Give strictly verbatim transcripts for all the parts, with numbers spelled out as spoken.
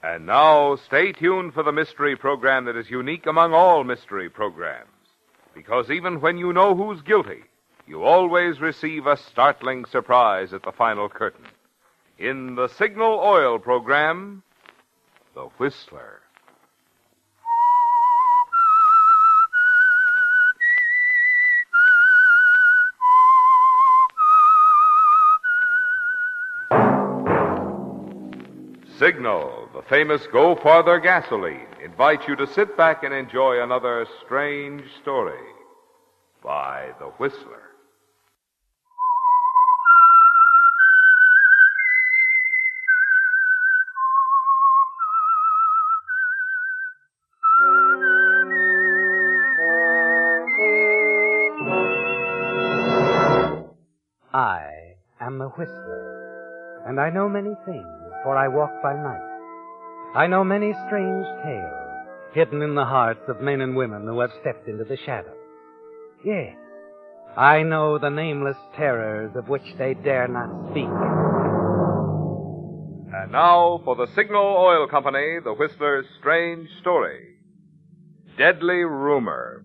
And now, stay tuned for the mystery program that is unique among all mystery programs. Because even when you know who's guilty, you always receive a startling surprise at the final curtain. In the Signal Oil program, The Whistler. Signal, the famous Go Farther gasoline, invites you to sit back and enjoy another strange story by The Whistler. I am the Whistler, and I know many things, for I walk by night. I know many strange tales, hidden in the hearts of men and women who have stepped into the shadows. Yes, I know the nameless terrors of which they dare not speak. And now, for the Signal Oil Company, the Whistler's strange story, Deadly Rumor.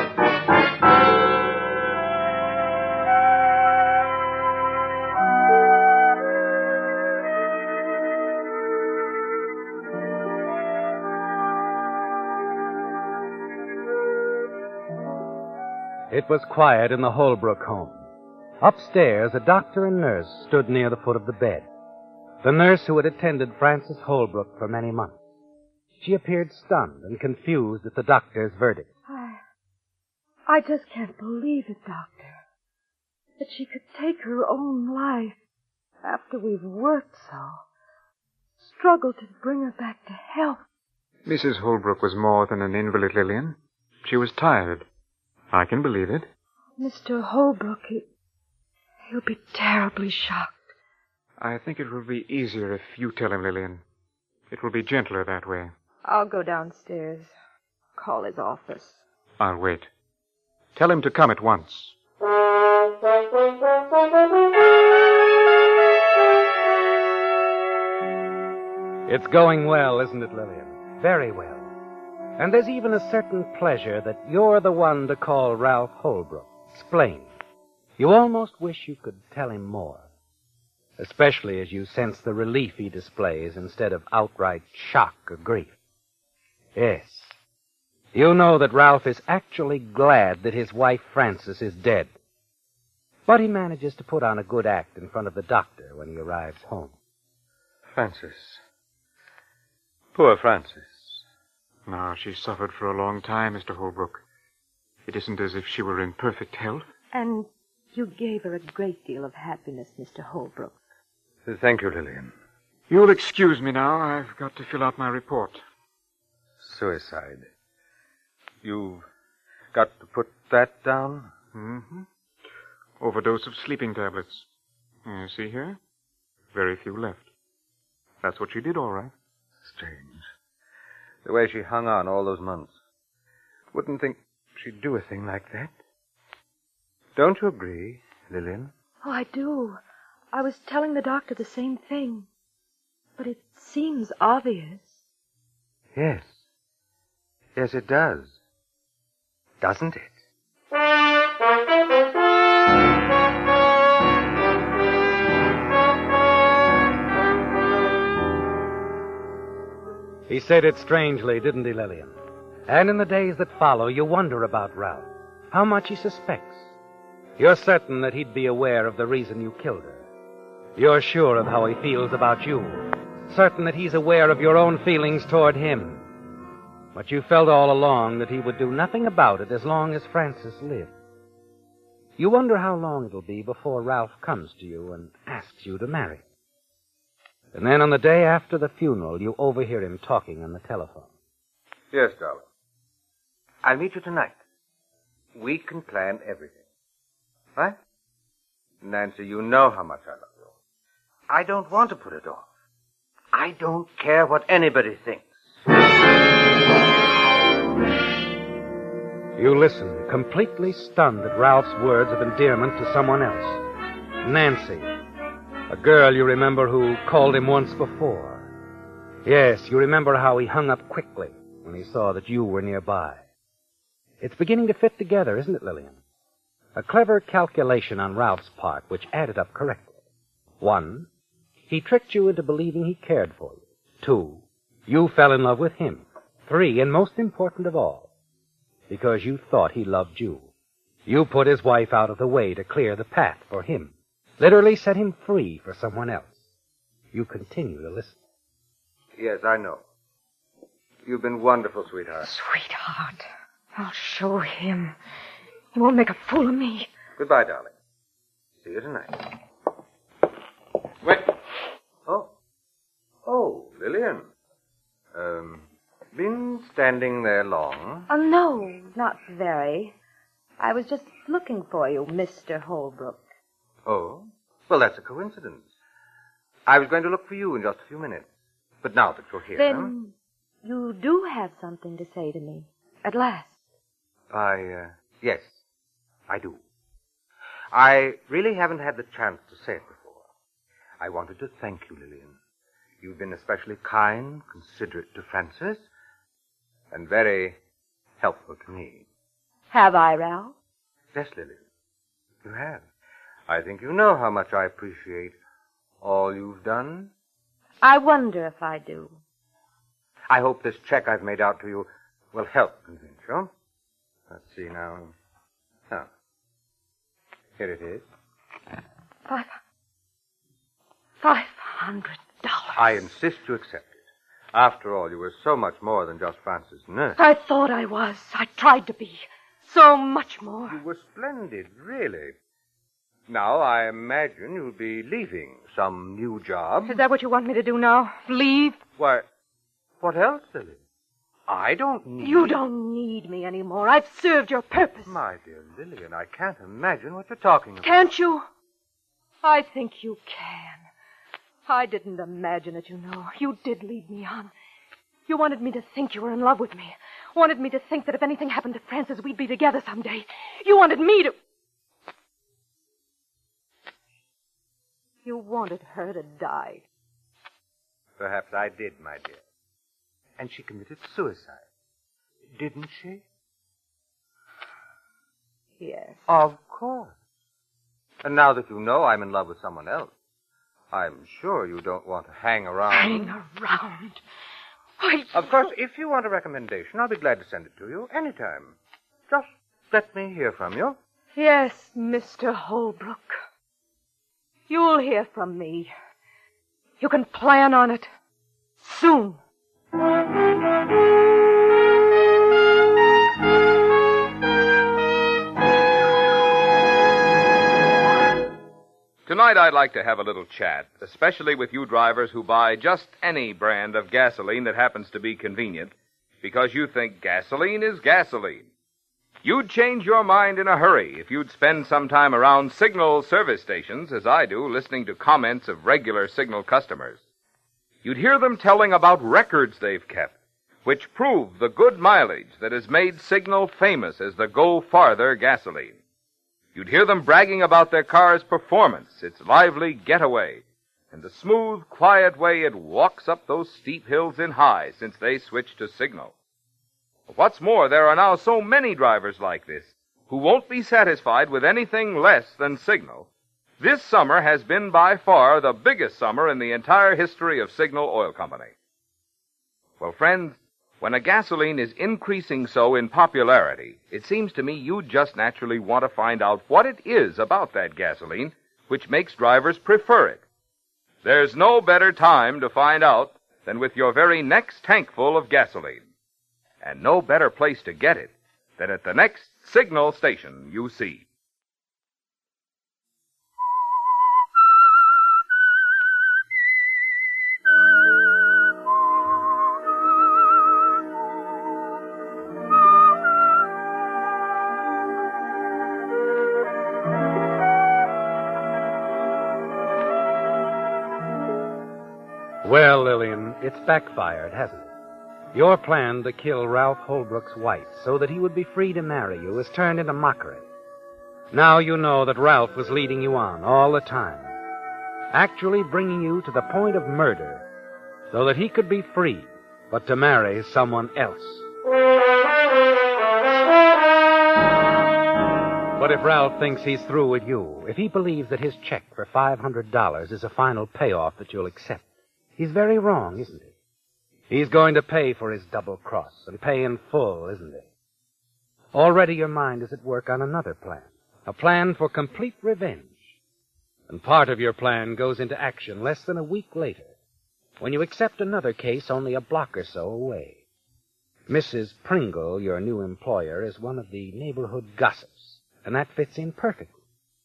It was quiet in the Holbrook home. Upstairs, a doctor and nurse stood near the foot of the bed. The nurse who had attended Frances Holbrook for many months. She appeared stunned and confused at the doctor's verdict. I... I just can't believe it, Doctor. That she could take her own life after we've worked so. Struggled to bring her back to health. Missus Holbrook was more than an invalid, Lillian. She was tired. I can believe it. Mister Holbrook, he, he'll be terribly shocked. I think it will be easier if you tell him, Lillian. It will be gentler that way. I'll go downstairs. Call his office. I'll wait. Tell him to come at once. It's going well, isn't it, Lillian? Very well. And there's even a certain pleasure that you're the one to call Ralph Holbrook. Explain. You almost wish you could tell him more. Especially as you sense the relief he displays instead of outright shock or grief. Yes. You know that Ralph is actually glad that his wife Frances is dead. But he manages to put on a good act in front of the doctor when he arrives home. Frances. Poor Frances. No, she suffered for a long time, Mister Holbrook. It isn't as if she were in perfect health. And you gave her a great deal of happiness, Mister Holbrook. Thank you, Lillian. You'll excuse me now. I've got to fill out my report. Suicide. You've got to put that down? Mm-hmm. Overdose of sleeping tablets. You see here? Very few left. That's what she did, all right. Strange. The way she hung on all those months. Wouldn't think she'd do a thing like that. Don't you agree, Lillian? Oh, I do. I was telling the doctor the same thing. But it seems obvious. Yes. Yes, it does. Doesn't it? He said it strangely, didn't he, Lillian? And in the days that follow, you wonder about Ralph. How much he suspects. You're certain that he'd be aware of the reason you killed her. You're sure of how he feels about you. Certain that he's aware of your own feelings toward him. But you felt all along that he would do nothing about it as long as Frances lived. You wonder how long it'll be before Ralph comes to you and asks you to marry. And then on the day after the funeral, you overhear him talking on the telephone. Yes, darling. I'll meet you tonight. We can plan everything. Right? Nancy, you know how much I love you. I don't want to put it off. I don't care what anybody thinks. You listen, completely stunned at Ralph's words of endearment to someone else. Nancy, a girl you remember who called him once before. Yes, you remember how he hung up quickly when he saw that you were nearby. It's beginning to fit together, isn't it, Lillian? A clever calculation on Ralph's part, which added up correctly. One, he tricked you into believing he cared for you. Two, you fell in love with him. Three, and most important of all, because you thought he loved you. You put his wife out of the way to clear the path for him. Literally set him free for someone else. You continue to listen. Yes, I know. You've been wonderful, sweetheart. Sweetheart, I'll show him. He won't make a fool of me. Goodbye, darling. See you tonight. Wait. Oh. Oh, Lillian. Um, been standing there long? Oh, no, not very. I was just looking for you, Mister Holbrook. Oh? Well, that's a coincidence. I was going to look for you in just a few minutes. But now that you're here... Then you do have something to say to me, at last. I, uh, yes, I do. I really haven't had the chance to say it before. I wanted to thank you, Lillian. You've been especially kind, considerate to Francis, and very helpful to me. Have I, Ralph? Yes, Lillian, you have. I think you know how much I appreciate all you've done. I wonder if I do. I hope this check I've made out to you will help convince you. Let's see now. Oh. Here it is. Five... Five hundred dollars. I insist you accept it. After all, you were so much more than just Francis' nurse. I thought I was. I tried to be. So much more. You were splendid, really. Now, I imagine you'll be leaving some new job. Is that what you want me to do now? Leave? Why, what else, Lily? I don't need... You don't need me anymore. I've served your purpose. My dear Lillian, I can't imagine what you're talking about. Can't you? I think you can. I didn't imagine it, you know. You did lead me on. You wanted me to think you were in love with me. Wanted me to think that if anything happened to Francis, we'd be together someday. You wanted me to... You wanted her to die. Perhaps I did, my dear. And she committed suicide. Didn't she? Yes. Of course. And now that you know I'm in love with someone else, I'm sure you don't want to hang around. Hang around? Why... Of course, if you want a recommendation, I'll be glad to send it to you anytime. Just let me hear from you. Yes, Mister Holbrook. You'll hear from me. You can plan on it. Soon. Tonight I'd like to have a little chat, especially with you drivers who buy just any brand of gasoline that happens to be convenient, because you think gasoline is gasoline. You'd change your mind in a hurry if you'd spend some time around Signal service stations, as I do, listening to comments of regular Signal customers. You'd hear them telling about records they've kept, which prove the good mileage that has made Signal famous as the Go Farther gasoline. You'd hear them bragging about their car's performance, its lively getaway, and the smooth, quiet way it walks up those steep hills in high since they switched to Signal. What's more, there are now so many drivers like this who won't be satisfied with anything less than Signal. This summer has been by far the biggest summer in the entire history of Signal Oil Company. Well, friends, when a gasoline is increasing so in popularity, it seems to me you just naturally want to find out what it is about that gasoline which makes drivers prefer it. There's no better time to find out than with your very next tankful of gasoline. And no better place to get it than at the next Signal station you see. Well, Lillian, it's backfired, hasn't it? Your plan to kill Ralph Holbrook's wife so that he would be free to marry you has turned into mockery. Now you know that Ralph was leading you on all the time, actually bringing you to the point of murder so that he could be free, but to marry someone else. But if Ralph thinks he's through with you, if he believes that his check for five hundred dollars is a final payoff that you'll accept, he's very wrong, isn't he? He's going to pay for his double cross, and pay in full, isn't he? Already your mind is at work on another plan, a plan for complete revenge. And part of your plan goes into action less than a week later, when you accept another case only a block or so away. Missus Pringle, your new employer, is one of the neighborhood gossips, and that fits in perfectly.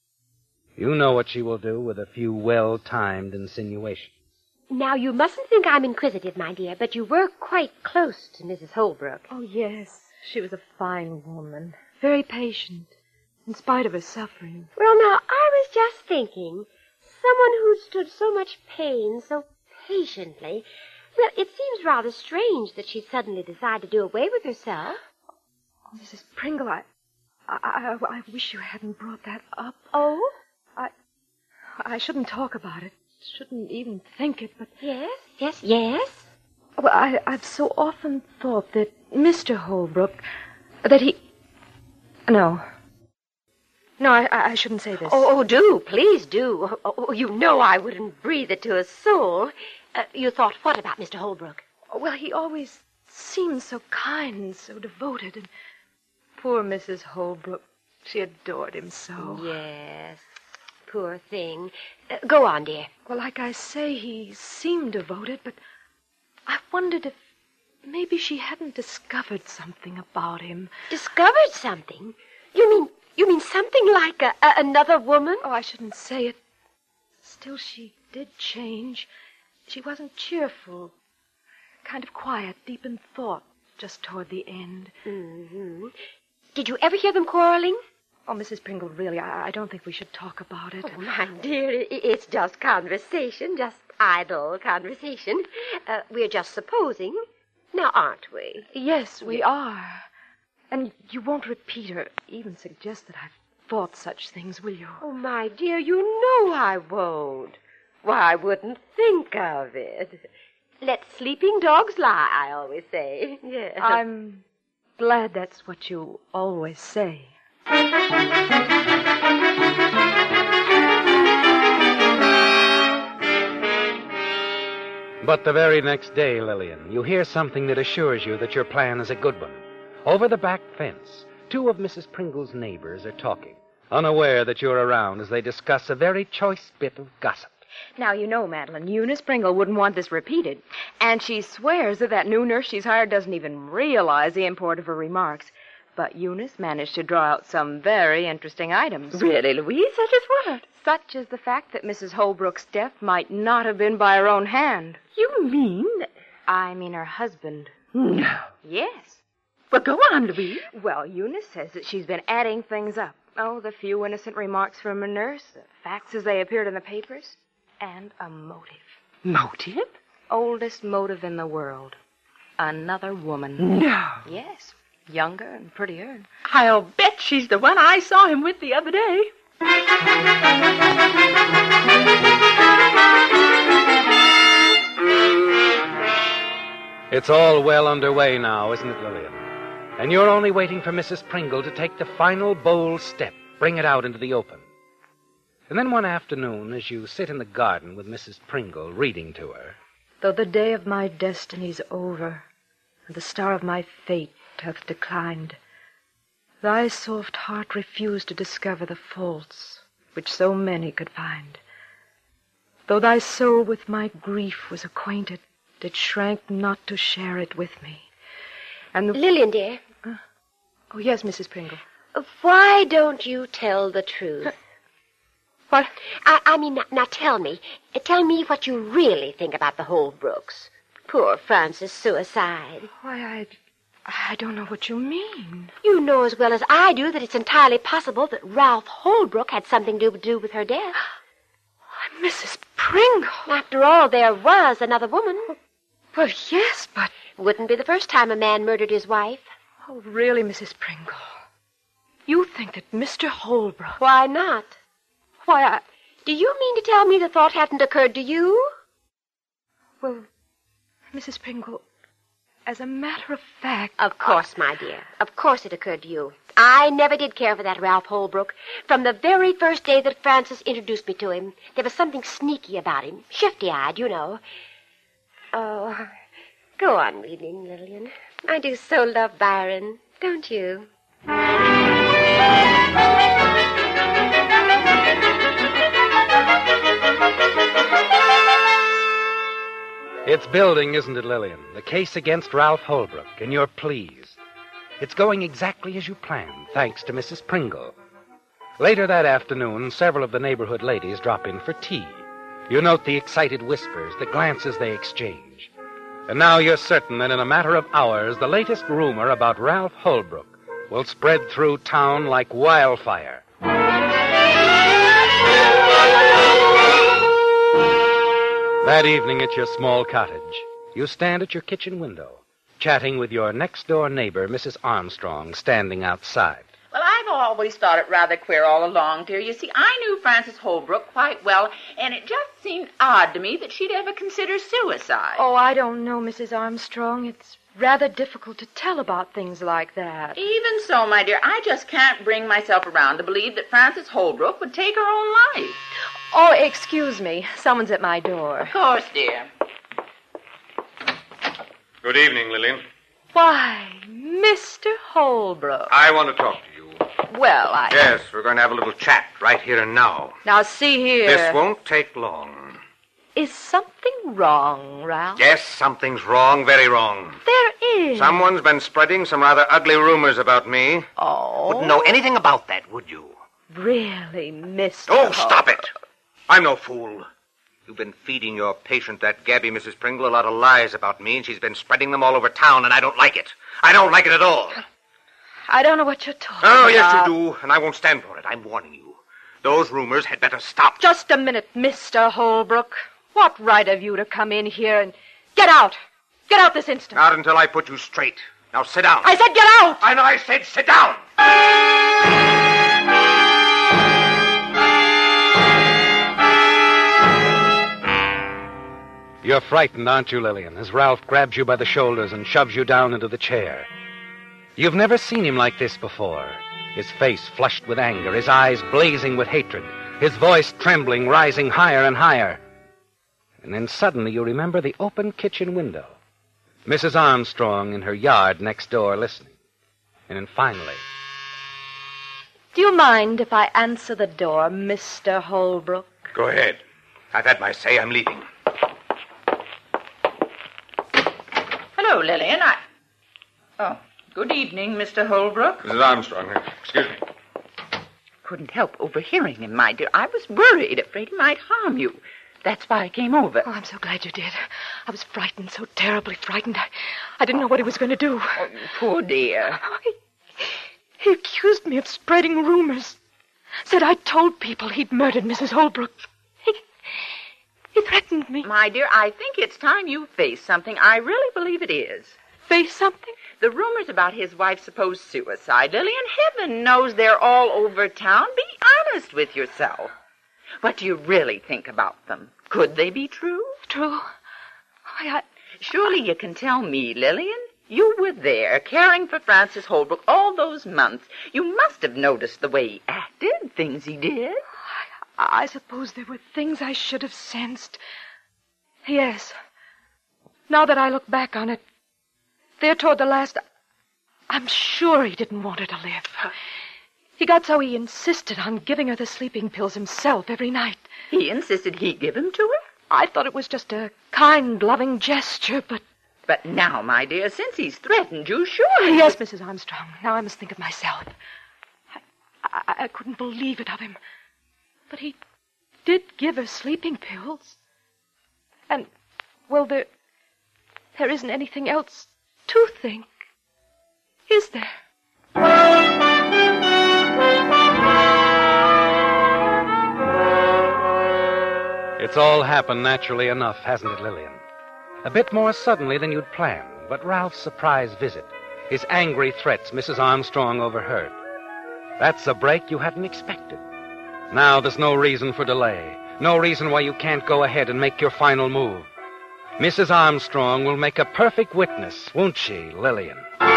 You know what she will do with a few well-timed insinuations. Now, you mustn't think I'm inquisitive, my dear, but you were quite close to Missus Holbrook. Oh, yes. She was a fine woman. Very patient, in spite of her suffering. Well, now, I was just thinking, someone who stood so much pain so patiently, well, it seems rather strange that she'd suddenly decide to do away with herself. Oh, Missus Pringle, I, I, I, I wish you hadn't brought that up. Oh? I, I shouldn't talk about it. Shouldn't even think it, but... Yes, yes, yes? Well, I, I've so often thought that Mister Holbrook, that he... No. No, I, I shouldn't say this. Oh, oh, do, please do. Oh, oh, you know I wouldn't breathe it to a soul. Uh, you thought what about Mister Holbrook? Well, he always seemed so kind and so devoted, and poor Missus Holbrook, she adored him so. Yes, poor thing. Uh, go on, dear. Well, like I say, he seemed devoted, but I wondered if maybe she hadn't discovered something about him. Discovered something? You mean you mean something like a, a, another woman? Oh, I shouldn't say it. Still, she did change. She wasn't cheerful. Kind of quiet, deep in thought, just toward the end. Mm-hmm. Did you ever hear them quarreling? Oh, Missus Pringle, really, I, I don't think we should talk about it. Oh, my dear, it's just conversation, just idle conversation. Uh, we're just supposing. Now, aren't we? Yes, we are. And you won't repeat or even suggest that I've thought such things, will you? Oh, my dear, you know I won't. Why, I wouldn't think of it. Let sleeping dogs lie, I always say. Yes. I'm glad that's what you always say. But the very next day, Lillian, you hear something that assures you that your plan is a good one. Over the back fence, two of Missus Pringle's neighbors are talking, unaware that you're around as they discuss a very choice bit of gossip. Now, you know, Madeline, Eunice Pringle wouldn't want this repeated. And she swears that that new nurse she's hired doesn't even realize the import of her remarks. But Eunice managed to draw out some very interesting items. Really, Louise? Such as what? Such as the fact that Missus Holbrook's death might not have been by her own hand. You mean? I mean her husband. No. Yes. Well, go on, Louise. Well, Eunice says that she's been adding things up. Oh, the few innocent remarks from a nurse, the facts as they appeared in the papers, and a motive. Motive? Oldest motive in the world. Another woman. No. Yes. Younger and prettier. I'll bet she's the one I saw him with the other day. It's all well underway now, isn't it, Lillian? And you're only waiting for Missus Pringle to take the final bold step, bring it out into the open. And then one afternoon, as you sit in the garden with Missus Pringle reading to her... Though the day of my destiny's over, and the star of my fate hath declined, thy soft heart refused to discover the faults which so many could find. Though thy soul with my grief was acquainted, it shrank not to share it with me. And the... Lillian, dear. Uh, oh, yes, Missus Pringle. Why don't you tell the truth? What? I, I mean, now, now tell me. Tell me what you really think about the Holbrooks. Poor Francis' suicide. Why, I... I don't know what you mean. You know as well as I do that it's entirely possible that Ralph Holbrook had something to do with her death. Why, Missus Pringle. After all, there was another woman. Well, yes, but... Wouldn't be the first time a man murdered his wife. Oh, really, Missus Pringle? You think that Mister Holbrook... Why not? Why, I... Do you mean to tell me the thought hadn't occurred to you? Well, Missus Pringle, as a matter of fact... Of course, my dear. Of course it occurred to you. I never did care for that Ralph Holbrook. From the very first day that Francis introduced me to him, there was something sneaky about him. Shifty-eyed, you know. Oh, go on reading, Lillian. I do so love Byron, don't you? It's building, isn't it, Lillian? The case against Ralph Holbrook, and you're pleased. It's going exactly as you planned, thanks to Missus Pringle. Later that afternoon, several of the neighborhood ladies drop in for tea. You note the excited whispers, the glances they exchange. And now you're certain that in a matter of hours, the latest rumor about Ralph Holbrook will spread through town like wildfire. That evening at your small cottage, you stand at your kitchen window, chatting with your next-door neighbor, Missus Armstrong, standing outside. Well, I've always thought it rather queer all along, dear. You see, I knew Frances Holbrook quite well, and it just seemed odd to me that she'd ever consider suicide. Oh, I don't know, Missus Armstrong. It's rather difficult to tell about things like that. Even so, my dear, I just can't bring myself around to believe that Frances Holbrook would take her own life. Oh, excuse me. Someone's at my door. Of course, dear. Good evening, Lillian. Why, Mister Holbrook. I want to talk to you. Well, I... Yes, we're going to have a little chat right here and now. Now, see here. This won't take long. Is something wrong, Ralph? Yes, something's wrong, very wrong. There is. Someone's been spreading some rather ugly rumors about me. Oh. Wouldn't know anything about that, would you? Really, Mister Oh, Holbrook. stop it. I'm no fool. You've been feeding your patient, that Gabby, Missus Pringle, a lot of lies about me, and she's been spreading them all over town, and I don't like it. I don't like it at all. I don't know what you're talking Oh, about. yes, you do, and I won't stand for it. I'm warning you. Those rumors had better stop. Just a minute, Mister Holbrook. What right have you to come in here and... Get out! Get out this instant. Not until I put you straight. Now sit down. I said get out! And I said sit down. You're frightened, aren't you, Lillian, as Ralph grabs you by the shoulders and shoves you down into the chair. You've never seen him like this before. His face flushed with anger, his eyes blazing with hatred, his voice trembling, rising higher and higher. And then suddenly you remember the open kitchen window, Missus Armstrong in her yard next door listening. And then finally... Do you mind if I answer the door, Mister Holbrook? Go ahead. I've had my say. I'm leaving. Hello, Lillian. I... Oh, good evening, Mister Holbrook. Missus Armstrong, excuse me. Couldn't help overhearing him, my dear. I was worried, afraid he might harm you. That's why I came over. Oh, I'm so glad you did. I was frightened, so terribly frightened. I, I didn't know what he was going to do. Oh, poor dear. Oh, he, he accused me of spreading rumors. Said I'd told people he'd murdered Missus Holbrook. He, he threatened me. My dear, I think it's time you face something. I really believe it is. Face something? The rumors about his wife's supposed suicide, Lillian, heaven knows they're all over town. Be honest with yourself. What do you really think about them? Could they be true? True. I, I... Surely you can tell me, Lillian. You were there, caring for Frances Holbrook all those months. You must have noticed the way he acted, things he did. I, I suppose there were things I should have sensed. Yes. Now that I look back on it, there toward the last, I'm sure he didn't want her to live. He got so he insisted on giving her the sleeping pills himself every night. He insisted he give them to her? I thought it was just a kind, loving gesture, but... But now, my dear, since he's threatened you, surely... Yes, Missus Armstrong. Now I must think of myself. I, I, I couldn't believe it of him. But he did give her sleeping pills. And, well, there... There isn't anything else to think. Is there? It's all happened naturally enough, hasn't it, Lillian? A bit more suddenly than you'd planned, but Ralph's surprise visit, his angry threats Missus Armstrong overheard. That's a break you hadn't expected. Now there's no reason for delay, no reason why you can't go ahead and make your final move. Missus Armstrong will make a perfect witness, won't she, Lillian?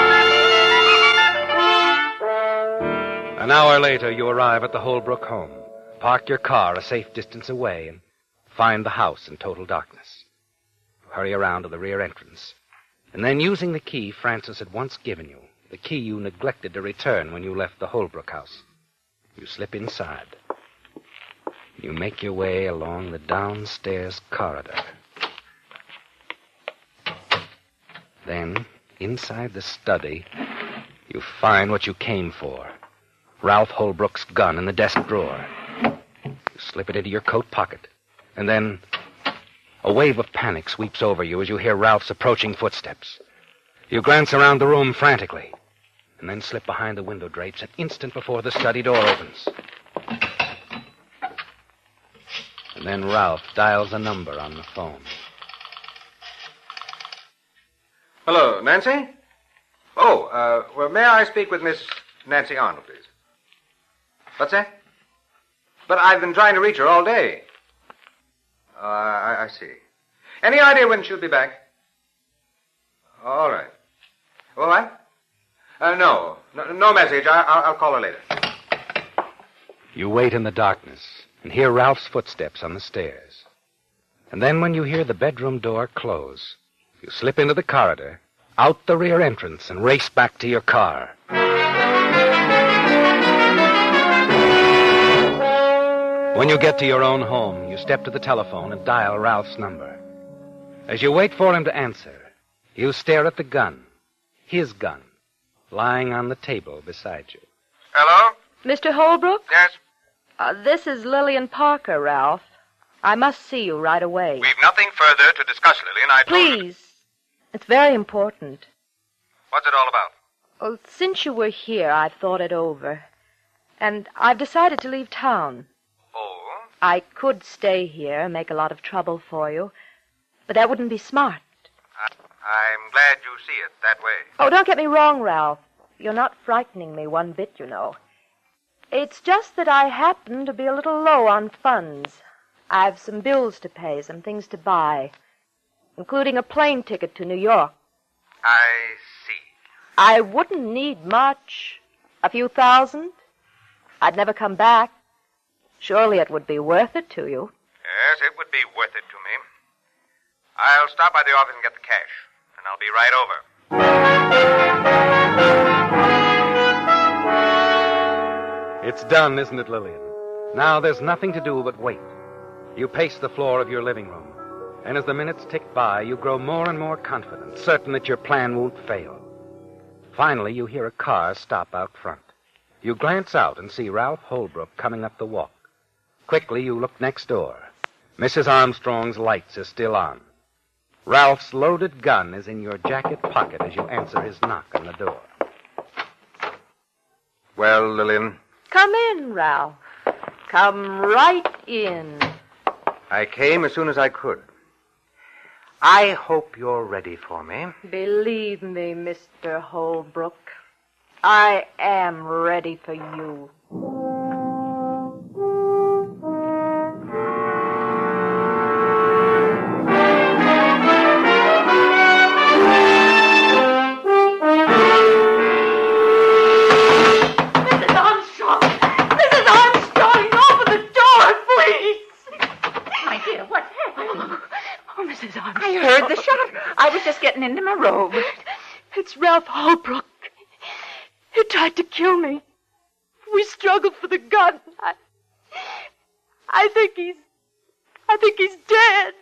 An hour later, you arrive at the Holbrook home. Park your car a safe distance away and find the house in total darkness. Hurry around to the rear entrance. And then, using the key Francis had once given you, the key you neglected to return when you left the Holbrook house, you slip inside. You make your way along the downstairs corridor. Then, inside the study, you find what you came for. Ralph Holbrook's gun in the desk drawer. You slip it into your coat pocket. And then a wave of panic sweeps over you as you hear Ralph's approaching footsteps. You glance around the room frantically, and then slip behind the window drapes an instant before the study door opens. And then Ralph dials a number on the phone. Hello, Nancy? Oh, uh, well, may I speak with Miss Nancy Arnold, please? What's that? But I've been trying to reach her all day. Uh, I, I see. Any idea when she'll be back? All right. All right? Uh, no. no. No message. I, I'll, I'll call her later. You wait in the darkness and hear Ralph's footsteps on the stairs. And then when you hear the bedroom door close, you slip into the corridor, out the rear entrance, and race back to your car. When you get to your own home, you step to the telephone and dial Ralph's number. As you wait for him to answer, you stare at the gun, his gun, lying on the table beside you. Hello? Mister Holbrook? Yes? Uh, this is Lillian Parker, Ralph. I must see you right away. We've nothing further to discuss, Lillian. I told you... Please. It's very important. What's it all about? Well, since you were here, I've thought it over. And I've decided to leave town. Oh? I could stay here and make a lot of trouble for you, but that wouldn't be smart. I, I'm glad you see it that way. Oh, don't get me wrong, Ralph. You're not frightening me one bit, you know. It's just that I happen to be a little low on funds. I've some bills to pay, some things to buy, including a plane ticket to New York. I see. I wouldn't need much. A few thousand. I'd never come back. Surely it would be worth it to you. Yes, it would be worth it to me. I'll stop by the office and get the cash, and I'll be right over. It's done, isn't it, Lillian? Now there's nothing to do but wait. You pace the floor of your living room, and as the minutes tick by, you grow more and more confident, certain that your plan won't fail. Finally, you hear a car stop out front. You glance out and see Ralph Holbrook coming up the walk. Quickly, you look next door. Missus Armstrong's lights are still on. Ralph's loaded gun is in your jacket pocket as you answer his knock on the door. Well, Lillian? Come in, Ralph. Come right in. I came as soon as I could. I hope you're ready for me. Believe me, Mister Holbrook, I am ready for you. I heard the shot. I was just getting into my robe. It's Ralph Holbrook. He tried to kill me. We struggled for the gun. I, I think he's... I think he's dead.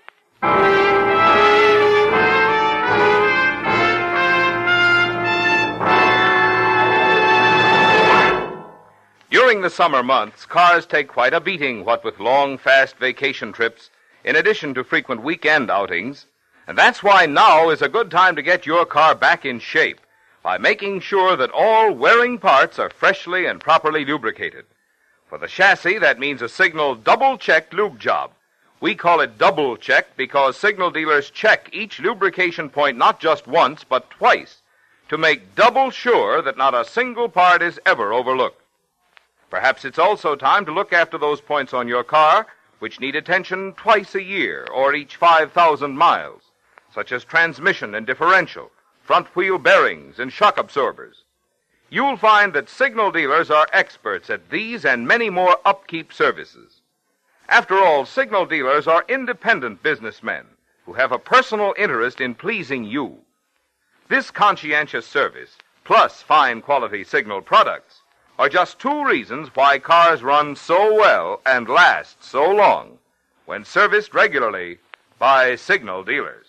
During the summer months, cars take quite a beating, what with long, fast vacation trips, in addition to frequent weekend outings. And that's why now is a good time to get your car back in shape by making sure that all wearing parts are freshly and properly lubricated. For the chassis, that means a Signal double-check lube job. We call it double-check because Signal dealers check each lubrication point not just once, but twice, to make double sure that not a single part is ever overlooked. Perhaps it's also time to look after those points on your car which need attention twice a year or each five thousand miles. such as transmission and differential, front wheel bearings, and shock absorbers. You'll find that Signal dealers are experts at these and many more upkeep services. After all, Signal dealers are independent businessmen who have a personal interest in pleasing you. This conscientious service, plus fine quality Signal products, are just two reasons why cars run so well and last so long when serviced regularly by Signal dealers.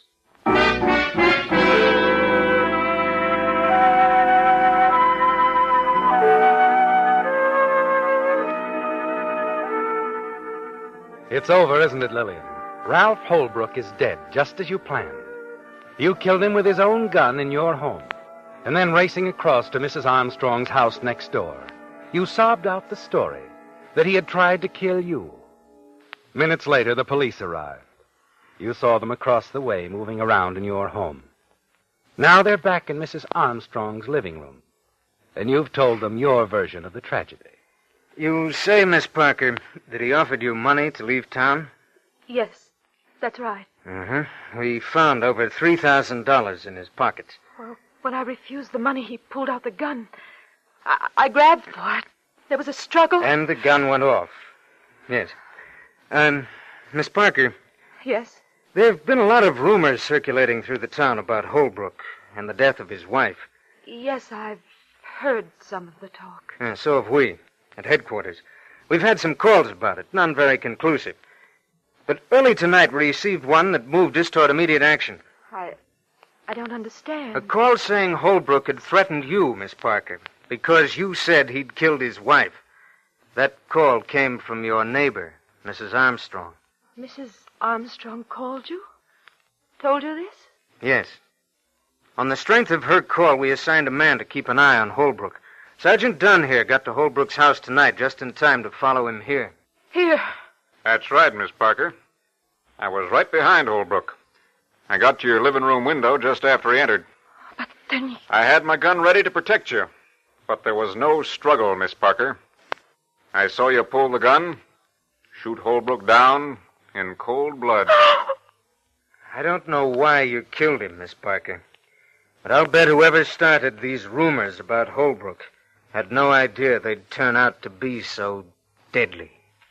It's over, isn't it, Lillian? Ralph Holbrook is dead, just as you planned. You killed him with his own gun in your home, and then racing across to Missus Armstrong's house next door, you sobbed out the story that he had tried to kill you. Minutes later, the police arrived. You saw them across the way, moving around in your home. Now they're back in Missus Armstrong's living room, and you've told them your version of the tragedy. You say, Miss Parker, that he offered you money to leave town? Yes, that's right. Uh-huh. We found over three thousand dollars in his pockets. Well, when I refused the money, he pulled out the gun. I, I grabbed for it. There was a struggle. And the gun went off. Yes. Um, Miss Parker. Yes? There have been a lot of rumors circulating through the town about Holbrook and the death of his wife. Yes, I've heard some of the talk. Uh, so have we. At headquarters. We've had some calls about it, none very conclusive. But early tonight we received one that moved us toward immediate action. I... I don't understand. A call saying Holbrook had threatened you, Miss Parker, because you said he'd killed his wife. That call came from your neighbor, Missus Armstrong. Missus Armstrong called you? Told you this? Yes. On the strength of her call, we assigned a man to keep an eye on Holbrook. Sergeant Dunn here got to Holbrook's house tonight just in time to follow him here. Here. That's right, Miss Parker. I was right behind Holbrook. I got to your living room window just after he entered. But then... He... I had my gun ready to protect you. But there was no struggle, Miss Parker. I saw you pull the gun, shoot Holbrook down in cold blood. I don't know why you killed him, Miss Parker. But I'll bet whoever started these rumors about Holbrook had no idea they'd turn out to be so deadly.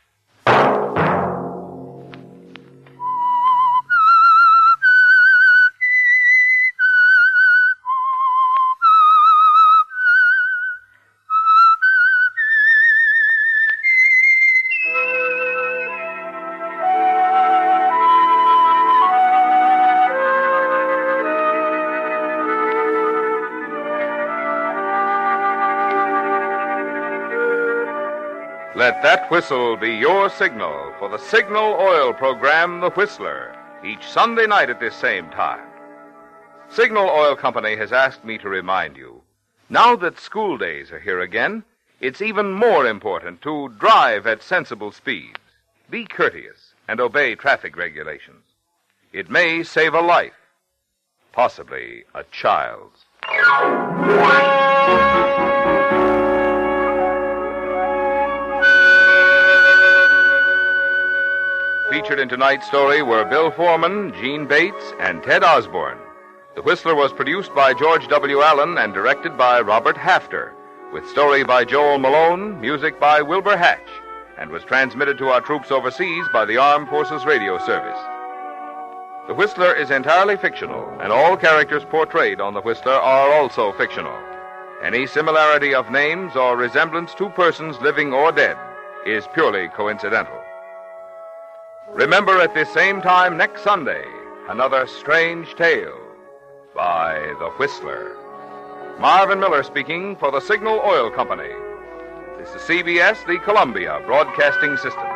Let that whistle be your signal for the Signal Oil program, The Whistler, each Sunday night at this same time. Signal Oil Company has asked me to remind you, now that school days are here again, it's even more important to drive at sensible speeds, be courteous, and obey traffic regulations. It may save a life, possibly a child's. Featured in tonight's story were Bill Foreman, Gene Bates, and Ted Osborne. The Whistler was produced by George W. Allen and directed by Robert Hafter, with story by Joel Malone, music by Wilbur Hatch, and was transmitted to our troops overseas by the Armed Forces Radio Service. The Whistler is entirely fictional, and all characters portrayed on The Whistler are also fictional. Any similarity of names or resemblance to persons living or dead is purely coincidental. Remember at this same time next Sunday, another strange tale by The Whistler. Marvin Miller speaking for the Signal Oil Company. This is C B S, the Columbia Broadcasting System.